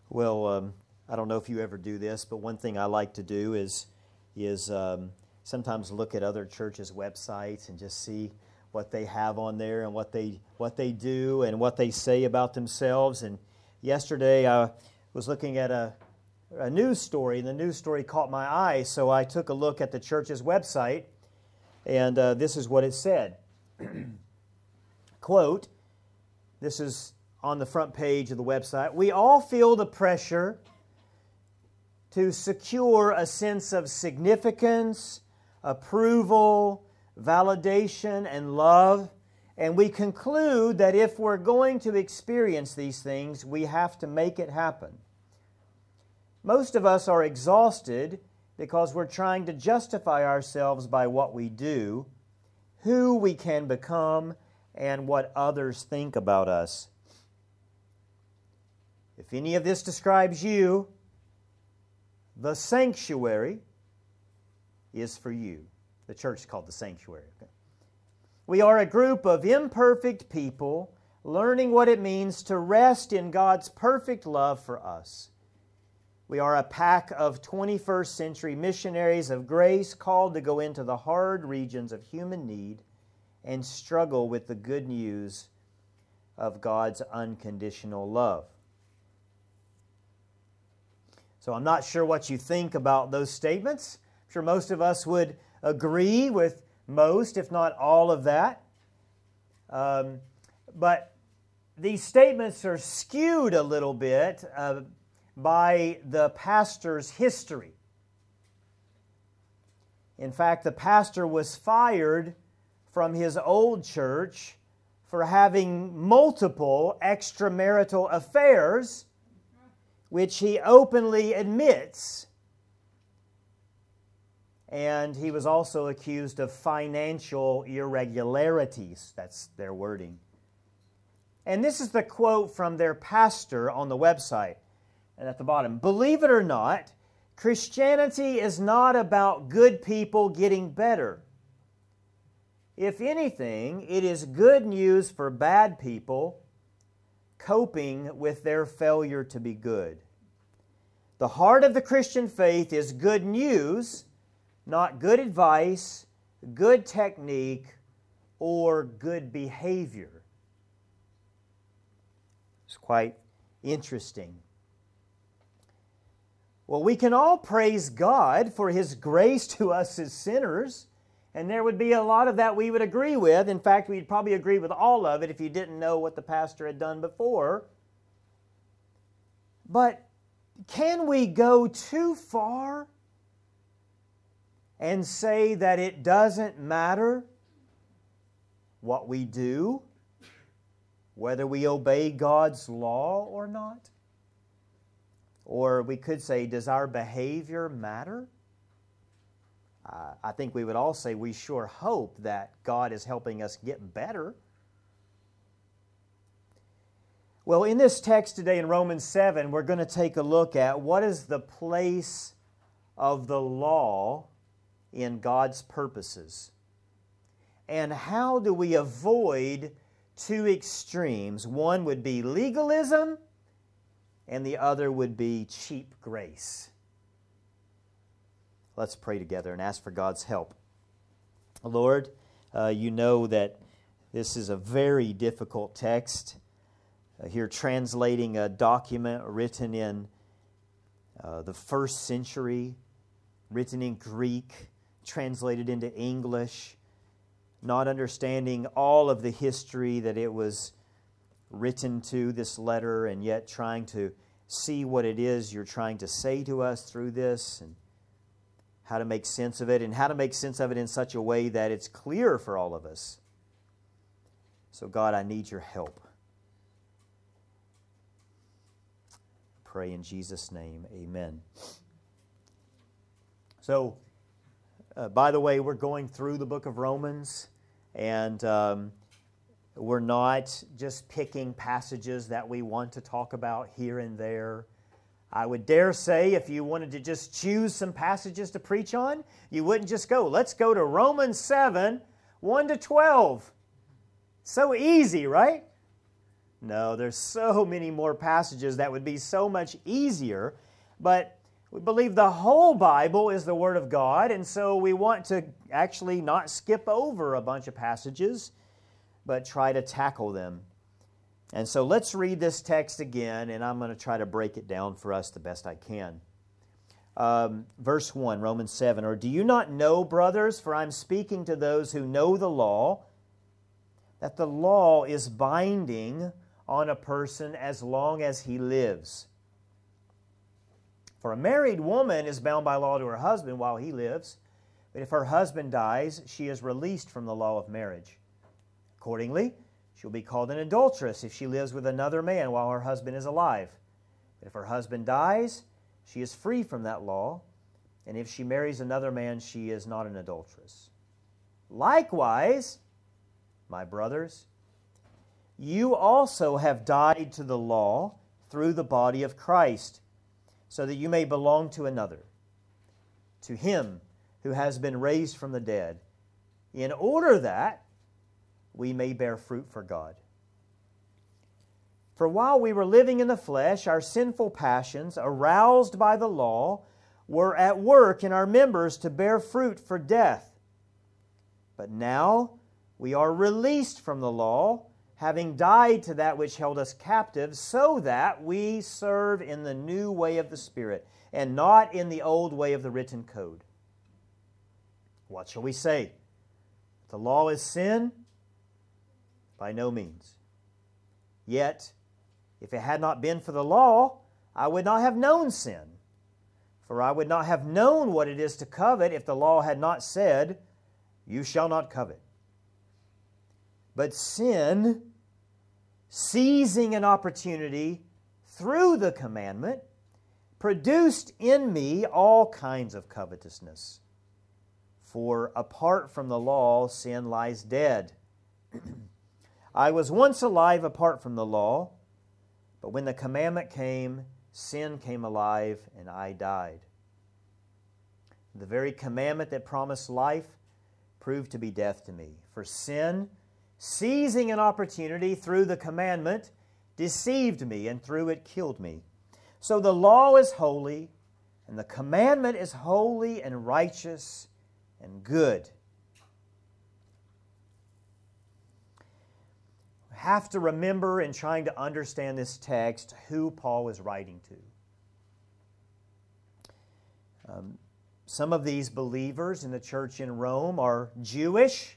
Well, I don't know if you ever do this, but one thing I like to do is sometimes look at other churches' websites and just see what they have on there and what they do and what they say about themselves. And yesterday I was looking at a news story, and the news story caught my eye, so I took a look at the church's website, and this is what it said. Quote, this is on the front page of the website: "We all feel the pressure to secure a sense of significance, approval, validation, and love, and we conclude that if we're going to experience these things, we have to make it happen. Most of us are exhausted because we're trying to justify ourselves by what we do, who we can become, and what others think about us. If any of this describes you, the sanctuary is for you." The church is called the sanctuary. Okay? "We are a group of imperfect people learning what it means to rest in God's perfect love for us. We are a pack of 21st century missionaries of grace called to go into the hard regions of human need and struggle with the good news of God's unconditional love." So I'm not sure what you think about those statements. I'm sure most of us would agree with most, if not all of that. But these statements are skewed a little bit by the pastor's history. In fact, the pastor was fired from his old church for having multiple extramarital affairs, which he openly admits. And he was also accused of financial irregularities. That's their wording. And this is the quote from their pastor on the website. And at the bottom: "Believe it or not, Christianity is not about good people getting better. If anything, it is good news for bad people coping with their failure to be good. The heart of the Christian faith is good news, not good advice, good technique, or good behavior." It's quite interesting. Well, we can all praise God for His grace to us as sinners, and there would be a lot of that we would agree with. In fact, we'd probably agree with all of it if you didn't know what the pastor had done before. But can we go too far and say that it doesn't matter what we do, whether we obey God's law or not? Or we could say, does our behavior matter? I think we would all say we sure hope that God is helping us get better. Well, in this text today in Romans 7, we're going to take a look at what is the place of the law in God's purposes. And how do we avoid two extremes? One would be legalism, and the other would be cheap grace. Let's pray together and ask for God's help. Lord, you know that this is a very difficult text. Here translating a document written in the first century, written in Greek, translated into English, not understanding all of the history that it was written to, this letter, and yet trying to see what it is you're trying to say to us through this, and how to make sense of it, and how to make sense of it in such a way that it's clear for all of us. So God, I need your help. Pray in Jesus' name, amen. So, by the way, we're going through the book of Romans, and we're not just picking passages that we want to talk about here and there. I would dare say if you wanted to just choose some passages to preach on, you wouldn't just go, let's go to Romans 7, 1 to 12. So easy, right? No, there's so many more passages that would be so much easier, but we believe the whole Bible is the Word of God, and so we want to actually not skip over a bunch of passages, but try to tackle them. And so let's read this text again, and I'm going to try to break it down for us the best I can. Verse 1, Romans 7, or do you not know, brothers, for I'm speaking to those who know the law, that the law is binding on a person as long as he lives. For a married woman is bound by law to her husband while he lives, but if her husband dies, she is released from the law of marriage. Accordingly, she'll be called an adulteress if she lives with another man while her husband is alive. But if her husband dies, she is free from that law, and if she marries another man, she is not an adulteress. Likewise, my brothers, you also have died to the law through the body of Christ, so that you may belong to another, to Him who has been raised from the dead, in order that we may bear fruit for God. For while we were living in the flesh, our sinful passions, aroused by the law, were at work in our members to bear fruit for death. But now we are released from the law, having died to that which held us captive, so that we serve in the new way of the Spirit, and not in the old way of the written code. What shall we say? The law is sin? By no means. Yet, if it had not been for the law, I would not have known sin. For I would not have known what it is to covet if the law had not said, you shall not covet. But sin, seizing an opportunity through the commandment, produced in me all kinds of covetousness. For apart from the law, sin lies dead. I was once alive apart from the law, but when the commandment came, sin came alive and I died. The very commandment that promised life proved to be death to me. For sin, seizing an opportunity through the commandment, deceived me, and through it killed me. So the law is holy, and the commandment is holy and righteous and good. We have to remember in trying to understand this text who Paul is writing to. Some of these believers in the church in Rome are Jewish,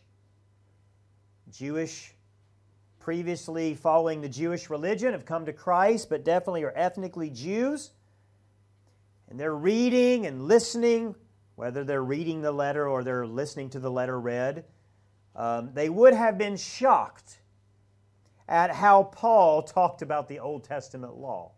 previously following the Jewish religion, have come to Christ, but definitely are ethnically Jews. And they're reading and listening, whether they're reading the letter or they're listening to the letter read. They would have been shocked at how Paul talked about the Old Testament law.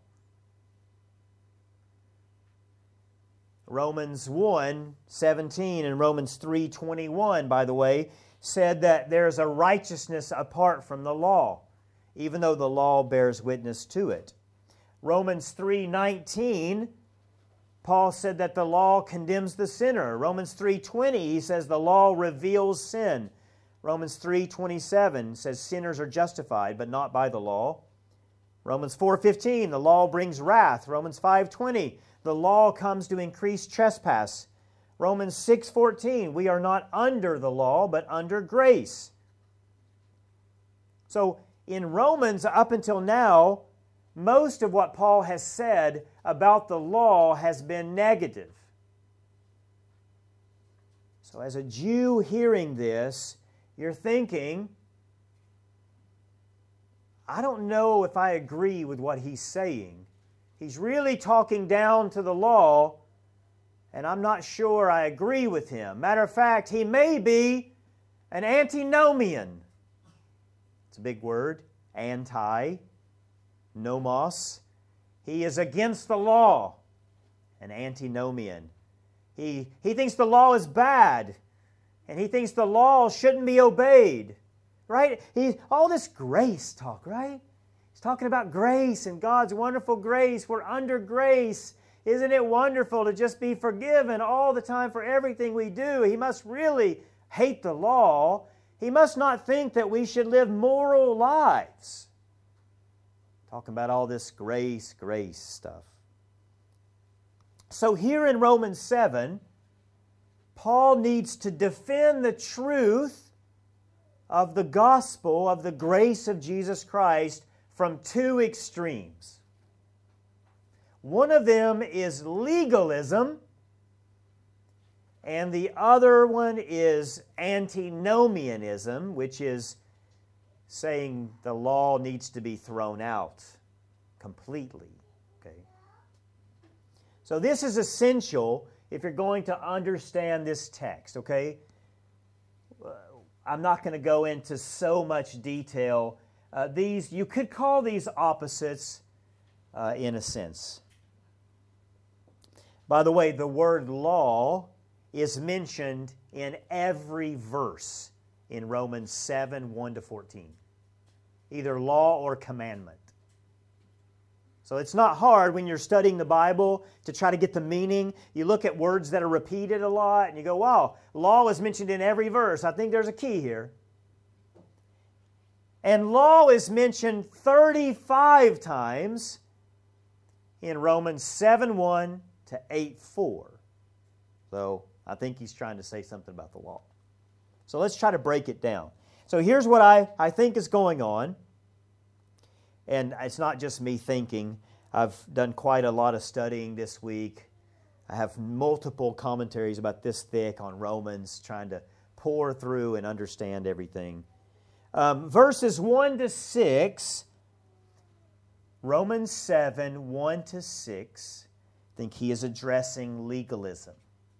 Romans 1:17 and Romans 3:21, by the way, said that there's a righteousness apart from the law, even though the law bears witness to it. Romans 3:19, Paul said that the law condemns the sinner. Romans 3:20, he says the law reveals sin. Romans 3:27 says sinners are justified, but not by the law. Romans 4:15, the law brings wrath. Romans 5:20, the law comes to increase trespass. Romans 6:14, we are not under the law, but under grace. So in Romans, up until now, most of what Paul has said about the law has been negative. So as a Jew hearing this, you're thinking, I don't know if I agree with what he's saying. He's really talking down to the law, and I'm not sure I agree with him. Matter of fact, he may be an antinomian. It's a big word. Anti, nomos. He is against the law. An antinomian. He thinks the law is bad, and he thinks the law shouldn't be obeyed. Right? All this grace talk, right? He's talking about grace and God's wonderful grace. We're under grace. Isn't it wonderful to just be forgiven all the time for everything we do? He must really hate the law. He must not think that we should live moral lives. Talking about all this grace stuff. So here in Romans 7, Paul needs to defend the truth of the gospel of the grace of Jesus Christ from two extremes. One of them is legalism, and the other one is antinomianism, which is saying the law needs to be thrown out completely. Okay? So this is essential if you're going to understand this text, okay? I'm not going to go into so much detail. You could call these opposites in a sense. By the way, the word law is mentioned in every verse in Romans 7, 1-14. Either law or commandment. So it's not hard when you're studying the Bible to try to get the meaning. You look at words that are repeated a lot and you go, wow, law is mentioned in every verse. I think there's a key here. And law is mentioned 35 times in Romans 7:1 to 8:4. So I think he's trying to say something about the law. So let's try to break it down. So here's what I think is going on. And it's not just me thinking. I've done quite a lot of studying this week. I have multiple commentaries about this thick on Romans, trying to pour through and understand everything. Verses 1-6, Romans 7, 1-6, I think he is addressing legalism.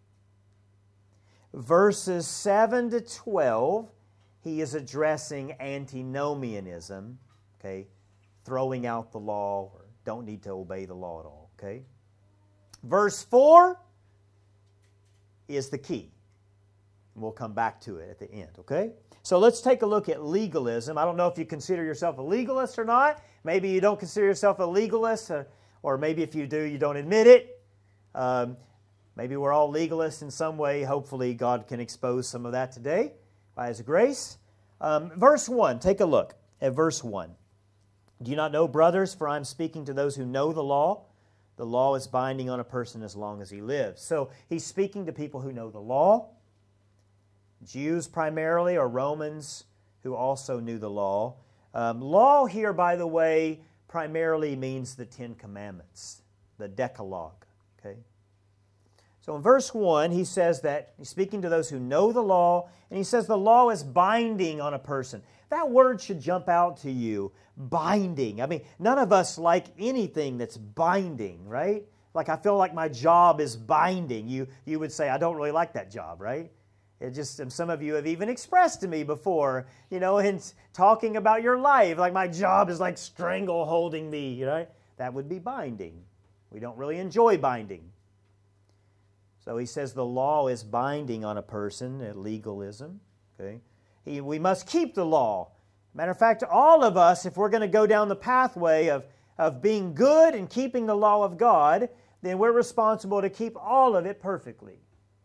Verses 7-12, he is addressing antinomianism, okay? Throwing out the law, or don't need to obey the law at all, okay? Verse 4 is the key. We'll come back to it at the end, okay? So let's take a look at legalism. I don't know if you consider yourself a legalist or not. Maybe you don't consider yourself a legalist, or maybe if you do, you don't admit it. Maybe we're all legalists in some way. Hopefully God can expose some of that today by His grace. Verse 1, take a look at verse 1. Do you not know, brothers, for I am speaking to those who know the law. The law is binding on a person as long as he lives. So he's speaking to people who know the law. Jews primarily, or Romans who also knew the law. Law here, by the way, primarily means the Ten Commandments, the Decalogue. Okay. So in verse 1, he says that he's speaking to those who know the law, and he says the law is binding on a person. That word should jump out to you, binding. I mean, none of us like anything that's binding, right? Like, I feel like my job is binding. You would say, I don't really like that job, right? It just, and some of you have even expressed to me before, in talking about your life, like my job is like strangle holding me, right? That would be binding. We don't really enjoy binding. So he says the law is binding on a person, legalism. Okay, we must keep the law. Matter of fact, all of us, if we're going to go down the pathway of being good and keeping the law of God, then we're responsible to keep all of it perfectly.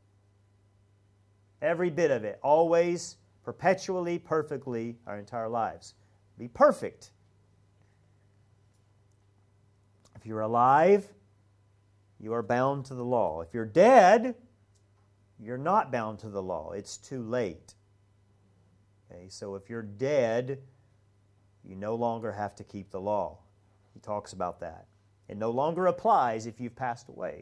Every bit of it, always, perpetually, perfectly, our entire lives. Be perfect. If you're alive, you are bound to the law. If you're dead, you're not bound to the law. It's too late. Okay, so if you're dead, you no longer have to keep the law. He talks about that. It no longer applies if you've passed away.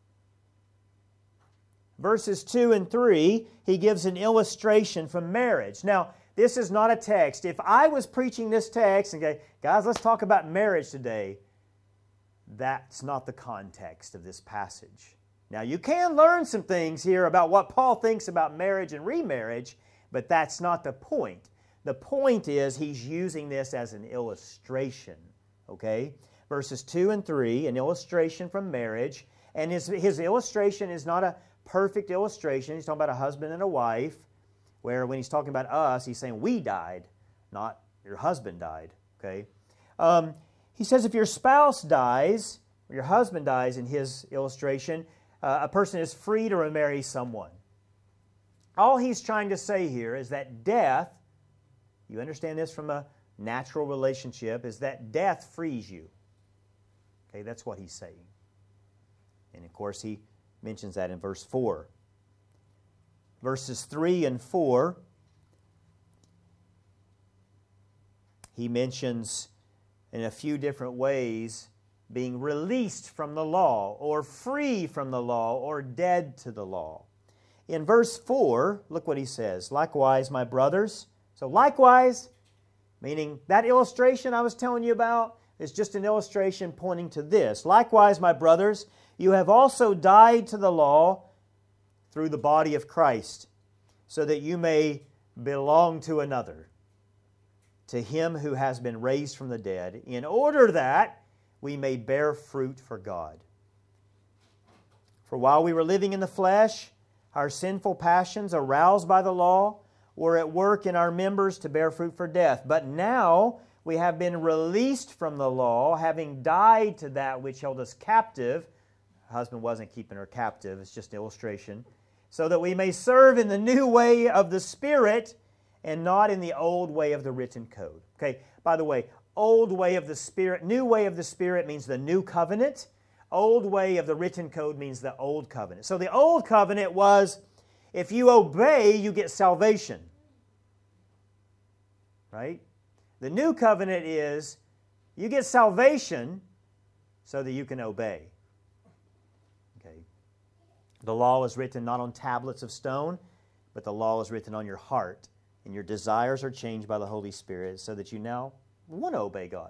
Verses 2 and 3, he gives an illustration from marriage. Now, this is not a text. If I was preaching this text and say, guys, let's talk about marriage today, that's not the context of this passage. Now, you can learn some things here about what Paul thinks about marriage and remarriage, but that's not the point. The point is he's using this as an illustration, okay? Verses 2 and 3, an illustration from marriage, and his illustration is not a perfect illustration. He's talking about a husband and a wife, where when he's talking about us, he's saying we died, not your husband died, okay? He says if your spouse dies, or your husband dies in his illustration, a person is free to remarry someone. All he's trying to say here is that death, you understand this from a natural relationship, is that death frees you. Okay, that's what he's saying. And of course, he mentions that in verse 4. Verses 3 and 4, he mentions in a few different ways being released from the law, or free from the law, or dead to the law. In verse 4, look what he says. Likewise, my brothers. So likewise, meaning that illustration I was telling you about is just an illustration pointing to this. Likewise, my brothers, you have also died to the law through the body of Christ, so that you may belong to another, to Him who has been raised from the dead, in order that we may bear fruit for God. For while we were living in the flesh, our sinful passions, aroused by the law, were at work in our members to bear fruit for death. But now we have been released from the law, having died to that which held us captive. Her husband wasn't keeping her captive, it's just an illustration. So that we may serve in the new way of the Spirit and not in the old way of the written code. Okay, by the way, old way of the Spirit, new way of the Spirit means the new covenant. Old way of the written code means the old covenant. So the old covenant was, if you obey, you get salvation. Right? The new covenant is, you get salvation so that you can obey. Okay. The law is written not on tablets of stone, but the law is written on your heart, and your desires are changed by the Holy Spirit so that you now want to obey God.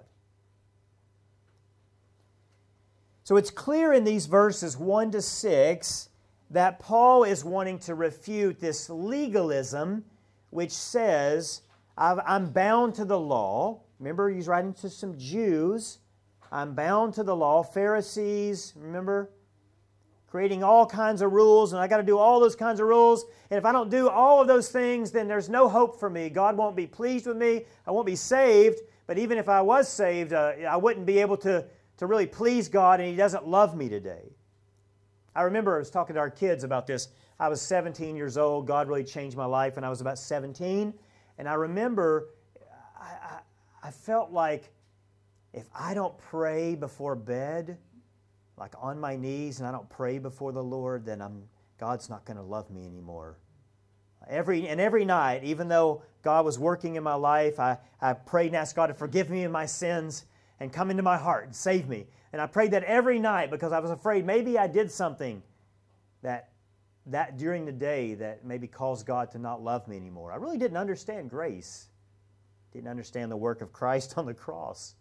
So it's clear in these verses 1 to 6 that Paul is wanting to refute this legalism which says, I'm bound to the law. Remember, he's writing to some Jews. I'm bound to the law. Pharisees, remember? Creating all kinds of rules, and I got to do all those kinds of rules. And if I don't do all of those things, then there's no hope for me. God won't be pleased with me. I won't be saved. But even if I was saved, I wouldn't be able to really please God, and He doesn't love me today. I remember I was talking to our kids about this. I was 17 years old. God really changed my life when I was about 17. And I remember I felt like if I don't pray before bed, like on my knees, and I don't pray before the Lord, then God's not going to love me anymore. Every night, even though God was working in my life, I prayed and asked God to forgive me of my sins and come into my heart and save me. And I prayed that every night because I was afraid maybe I did something that during the day that maybe caused God to not love me anymore. I really didn't understand grace. Didn't understand the work of Christ on the cross.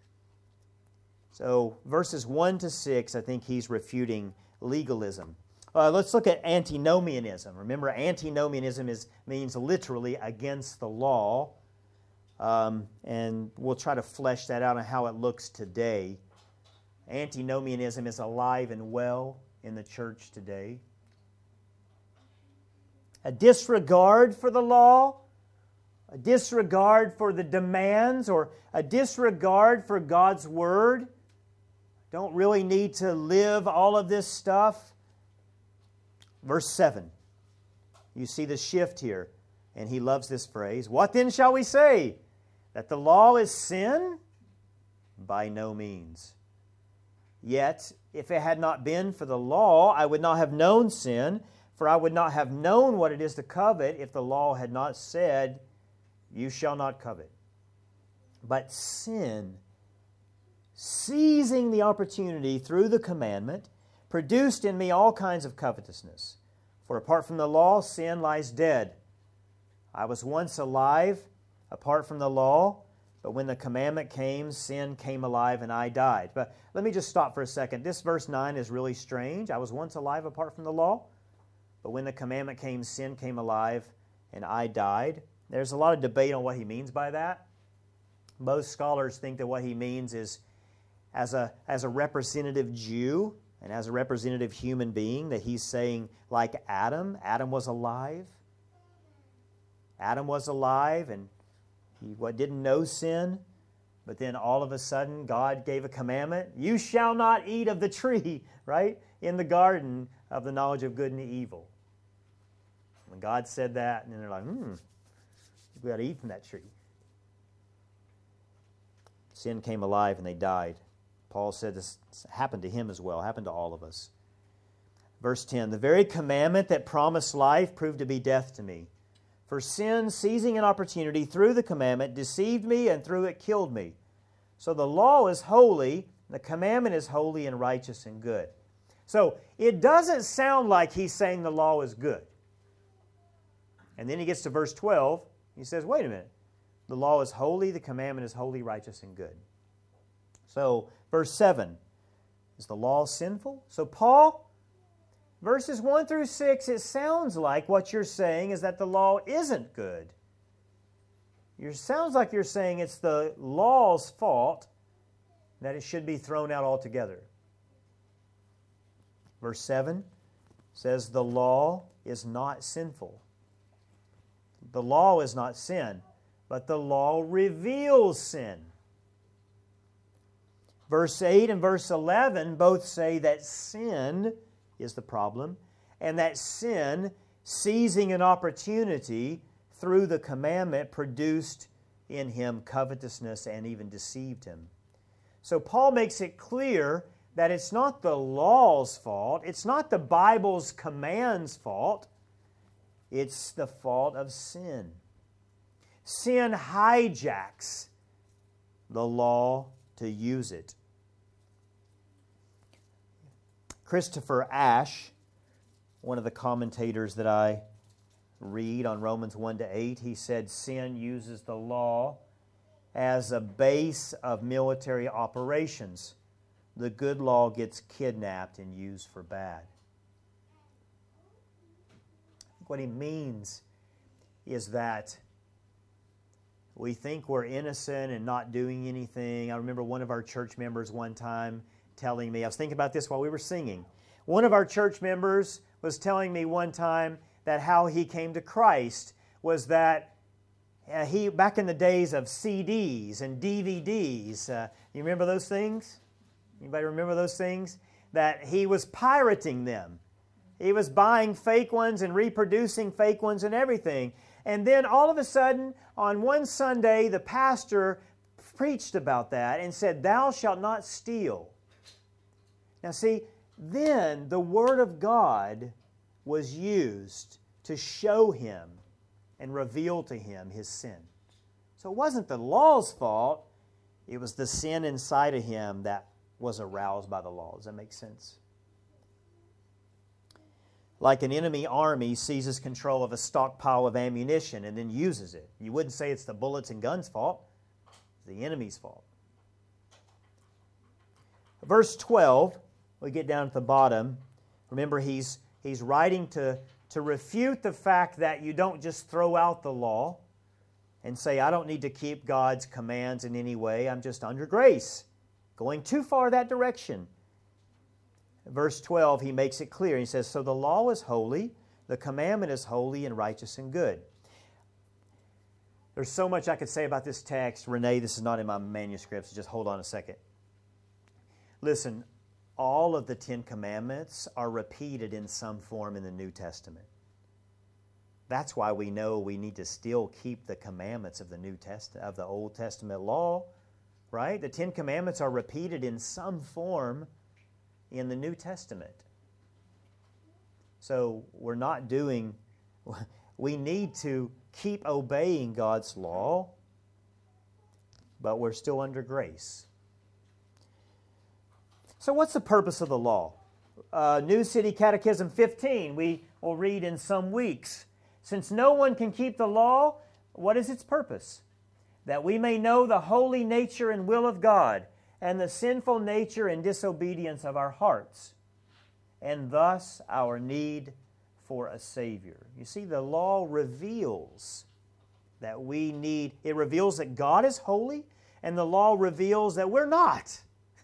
So verses 1 to 6, I think he's refuting legalism. Let's look at antinomianism. Remember, antinomianism means literally against the law. And we'll try to flesh that out and how it looks today. Antinomianism is alive and well in the church today. A disregard for the law, a disregard for the demands, or a disregard for God's Word. Don't really need to live all of this stuff. Verse 7. You see the shift here, and he loves this phrase. What then shall we say? That the law is sin? By no means. Yet, if it had not been for the law, I would not have known sin, for I would not have known what it is to covet if the law had not said, you shall not covet. But sin, seizing the opportunity through the commandment, produced in me all kinds of covetousness. For apart from the law, sin lies dead. I was once alive apart from the law, but when the commandment came, sin came alive and I died. But let me just stop for a second. This verse 9 is really strange. I was once alive apart from the law, but when the commandment came, sin came alive and I died. There's a lot of debate on what he means by that. Most scholars think that what he means is as a representative Jew and as a representative human being, that he's saying, like Adam was alive. Adam was alive and he didn't know sin, but then all of a sudden God gave a commandment. You shall not eat of the tree, right? In the garden of the knowledge of good and evil. When God said that, and they're like, we got to eat from that tree. Sin came alive and they died. Paul said this happened to him as well, happened to all of us. Verse 10, the very commandment that promised life proved to be death to me. For sin, seizing an opportunity through the commandment, deceived me, and through it killed me. So the law is holy, the commandment is holy and righteous and good. So it doesn't sound like he's saying the law is good. And then he gets to verse 12, he says, wait a minute. The law is holy, the commandment is holy, righteous, and good. So, verse 7, is the law sinful? So Paul, verses 1 through 6, it sounds like what you're saying is that the law isn't good. It sounds like you're saying it's the law's fault, that it should be thrown out altogether. Verse 7 says the law is not sinful. The law is not sin, but the law reveals sin. Verse 8 and verse 11 both say that sin is the problem, and that sin, seizing an opportunity through the commandment, produced in him covetousness and even deceived him. So Paul makes it clear that it's not the law's fault, it's not the Bible's commands' fault, it's the fault of sin. Sin hijacks the law to use it. Christopher Ash, one of the commentators that I read on Romans 1-8, he said sin uses the law as a base of military operations. The good law gets kidnapped and used for bad. What he means is that we think we're innocent and not doing anything. I remember one of our church members one time telling me, I was thinking about this while we were singing. One of our church members was telling me one time that how he came to Christ was that he, back in the days of CDs and DVDs, you remember those things? Anybody remember those things? That he was pirating them. He was buying fake ones and reproducing fake ones and everything. And then all of a sudden, on one Sunday, the pastor preached about that and said, "Thou shalt not steal." Now see, then the Word of God was used to show him and reveal to him his sin. So it wasn't the law's fault, it was the sin inside of him that was aroused by the law. Does that make sense? Like an enemy army seizes control of a stockpile of ammunition and then uses it. You wouldn't say it's the bullets and guns' fault. It's the enemy's fault. Verse 12, we get down at the bottom. Remember, he's writing to refute the fact that you don't just throw out the law and say, I don't need to keep God's commands in any way. I'm just under grace. Going too far that direction. Verse 12, he makes it clear. He says, so the law is holy, the commandment is holy and righteous and good. There's so much I could say about this text. Renee, this is not in my manuscript, so just hold on a second. Listen, all of the 10 Commandments are repeated in some form in the New Testament. That's why we know we need to still keep the commandments of the Old Testament law, right? The 10 Commandments are repeated in some form in the New Testament. So we need to keep obeying God's law, but we're still under grace. So what's the purpose of the law? New City Catechism 15, we will read in some weeks. Since no one can keep the law, what is its purpose? That we may know the holy nature and will of God, and the sinful nature and disobedience of our hearts, and thus our need for a Savior. You see, the law reveals that it reveals that God is holy, and the law reveals that we're not.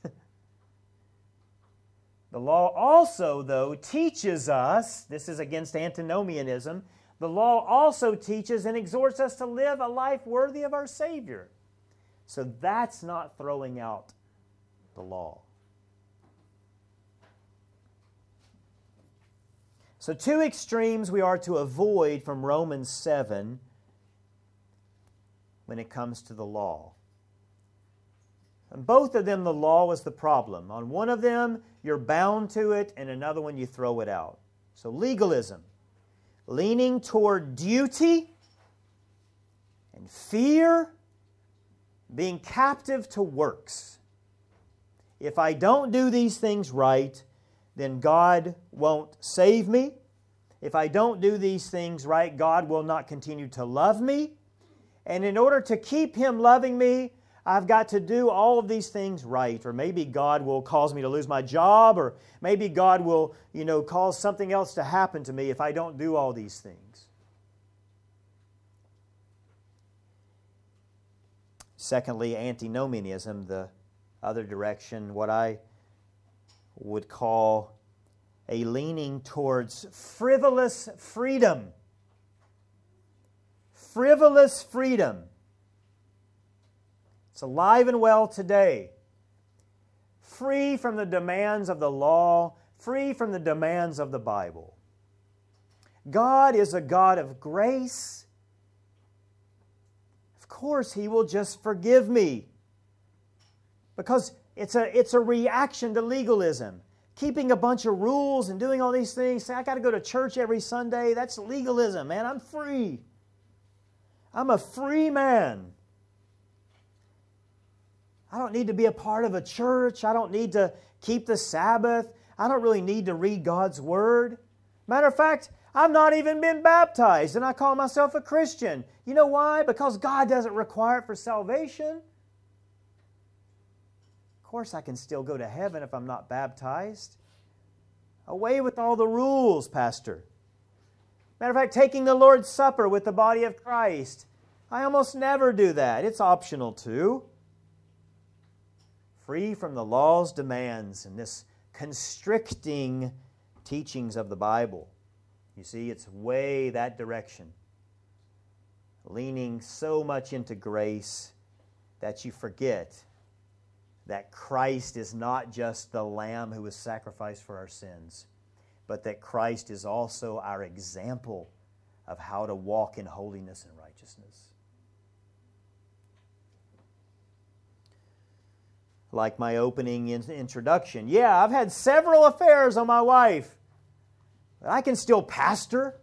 The law also, though, teaches us, this is against antinomianism, the law also teaches and exhorts us to live a life worthy of our Savior. So that's not throwing out the law. So 2 extremes we are to avoid from Romans 7 when it comes to the law. And both of them, the law was the problem. On one of them, you're bound to it, and another one, you throw it out. So legalism, leaning toward duty and fear, being captive to works. If I don't do these things right, then God won't save me. If I don't do these things right, God will not continue to love me. And in order to keep Him loving me, I've got to do all of these things right. Or maybe God will cause me to lose my job, or maybe God will, cause something else to happen to me if I don't do all these things. Secondly, antinomianism, the other direction, what I would call a leaning towards frivolous freedom. Frivolous freedom. It's alive and well today. Free from the demands of the law, free from the demands of the Bible. God is a God of grace. Of course, He will just forgive me. Because it's a reaction to legalism. Keeping a bunch of rules and doing all these things. Say, I got to go to church every Sunday. That's legalism, man. I'm free. I'm a free man. I don't need to be a part of a church. I don't need to keep the Sabbath. I don't really need to read God's Word. Matter of fact, I've not even been baptized, and I call myself a Christian. You know why? Because God doesn't require it for salvation. Of course, I can still go to heaven if I'm not baptized. Away with all the rules, Pastor. Matter of fact, taking the Lord's Supper with the body of Christ. I almost never do that. It's optional too. Free from the law's demands and this constricting teachings of the Bible. You see, it's way that direction. Leaning so much into grace that you forget that Christ is not just the Lamb who was sacrificed for our sins, but that Christ is also our example of how to walk in holiness and righteousness. Like my opening introduction, yeah, I've had several affairs on my wife, but I can still pastor.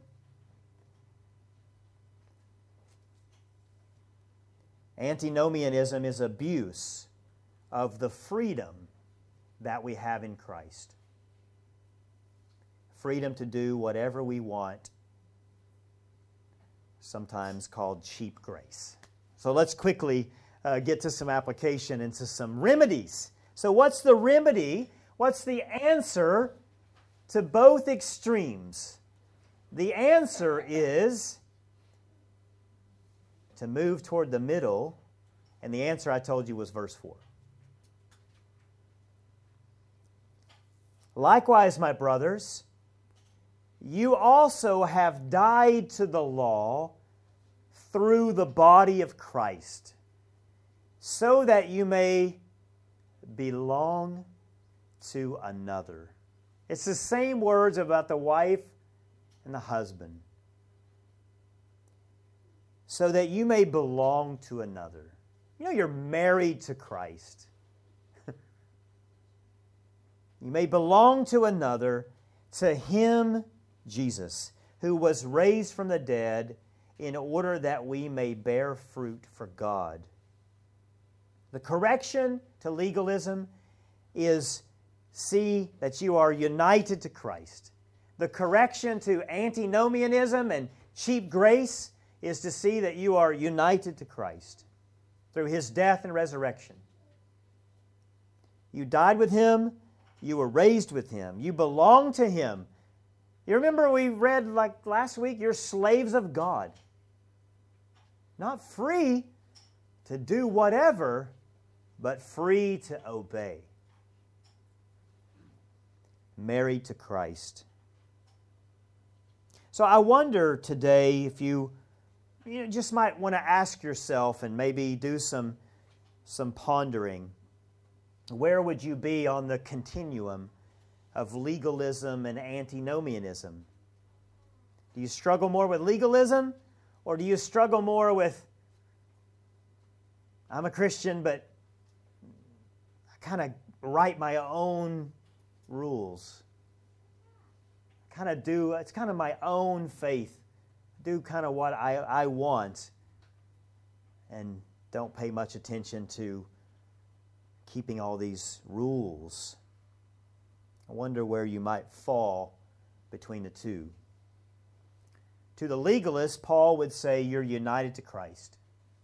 Antinomianism is abuse of the freedom that we have in Christ. Freedom to do whatever we want, sometimes called cheap grace. So let's quickly get to some application and to some remedies. So what's the remedy? What's the answer to both extremes? The answer is to move toward the middle, and the answer I told you was verse 4. Likewise, my brothers, you also have died to the law through the body of Christ, so that you may belong to another. It's the same words about the wife and the husband. So that you may belong to another. You know, you're married to Christ. You may belong to another, to Him, Jesus, who was raised from the dead in order that we may bear fruit for God. The correction to legalism is see that you are united to Christ. The correction to antinomianism and cheap grace is to see that you are united to Christ through His death and resurrection. You died with Him. You were raised with Him. You belong to Him. You remember we read like last week, you're slaves of God. Not free to do whatever, but free to obey. Married to Christ. So I wonder today if you just might want to ask yourself and maybe do some pondering. Where would you be on the continuum of legalism and antinomianism? Do you struggle more with legalism, or do you struggle more with, I'm a Christian, but kind of write my own rules. It's kind of my own faith. Do kind of what I want and don't pay much attention to keeping all these rules. I wonder where you might fall between the two. To the legalist, Paul would say you're united to Christ.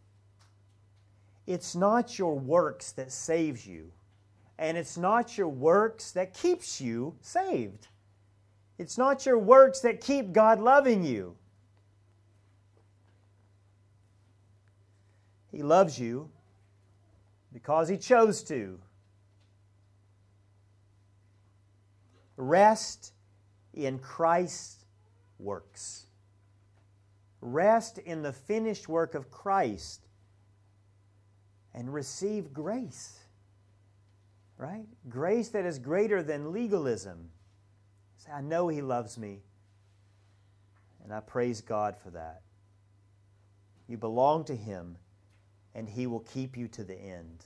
It's not your works that saves you, and it's not your works that keeps you saved. It's not your works that keep God loving you. He loves you because He chose to. Rest in Christ's works. Rest in the finished work of Christ and receive grace. Right? Grace that is greater than legalism. Say, I know He loves me, and I praise God for that. You belong to Him, and He will keep you to the end.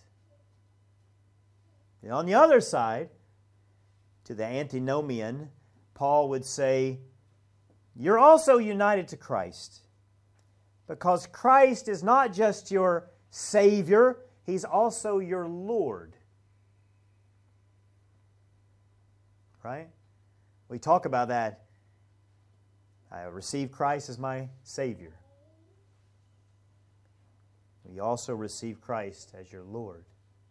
And on the other side, to the antinomian, Paul would say, you're also united to Christ. Because Christ is not just your Savior, He's also your Lord. Right? We talk about that. I receive Christ as my Savior. You also receive Christ as your Lord.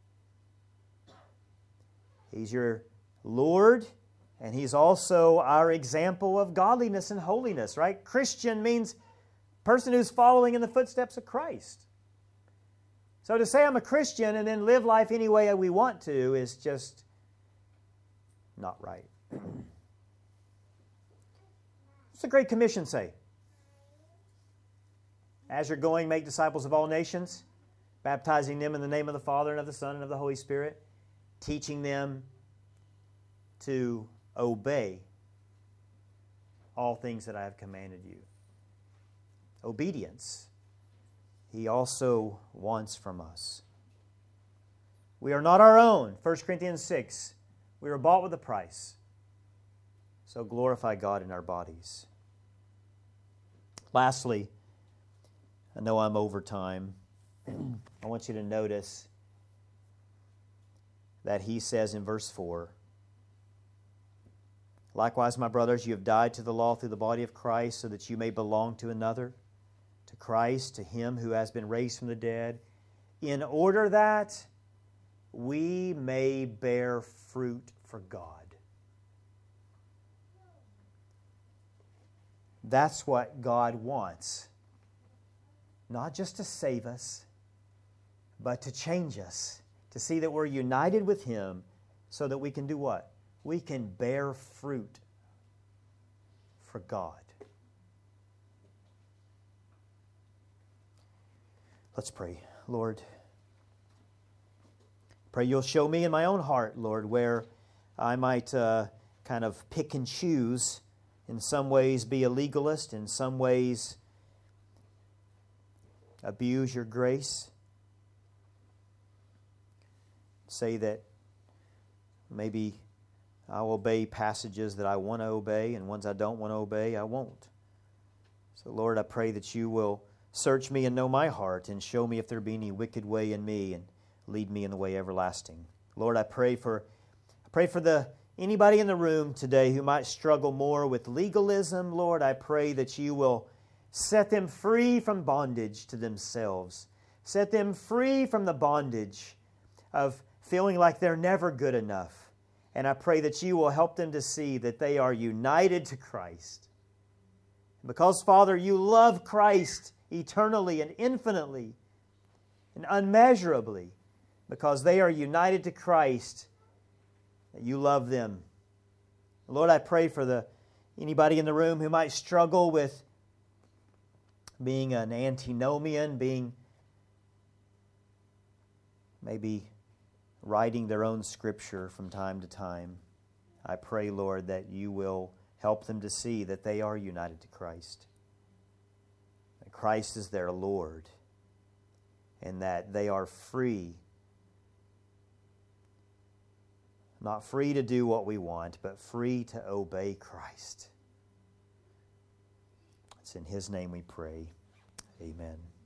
He's your Lord, and He's also our example of godliness and holiness, right? Christian means person who's following in the footsteps of Christ. So to say I'm a Christian and then live life any way we want to is just not right. What's the Great Commission say? As you're going, make disciples of all nations, baptizing them in the name of the Father and of the Son and of the Holy Spirit, teaching them to obey all things that I have commanded you. Obedience, He also wants from us. We are not our own. 1 Corinthians 6, we were bought with a price. So glorify God in our bodies. Lastly, I know I'm over time. I want you to notice that he says in verse 4, likewise, my brothers, you have died to the law through the body of Christ, so that you may belong to another, to Christ, to Him who has been raised from the dead, in order that we may bear fruit for God. That's what God wants. Not just to save us, but to change us, to see that we're united with Him so that we can do what? We can bear fruit for God. Let's pray. Lord, pray You'll show me in my own heart, Lord, where I might kind of pick and choose, in some ways be a legalist, in some ways abuse Your grace. Say that maybe I'll obey passages that I want to obey, and ones I don't want to obey, I won't. So, Lord, I pray that You will search me and know my heart, and show me if there be any wicked way in me, and lead me in the way everlasting. Lord, I pray for anybody in the room today who might struggle more with legalism. Lord, I pray that You will set them free from bondage to themselves. Set them free from the bondage of feeling like they're never good enough. And I pray that You will help them to see that they are united to Christ. Because, Father, You love Christ eternally and infinitely and unmeasurably, because they are united to Christ, that You love them. Lord, I pray for anybody in the room who might struggle with being an antinomian, being maybe writing their own scripture from time to time. I pray, Lord, that You will help them to see that they are united to Christ. That Christ is their Lord, and that they are free not free to do what we want, but free to obey Christ. It's in His name we pray. Amen.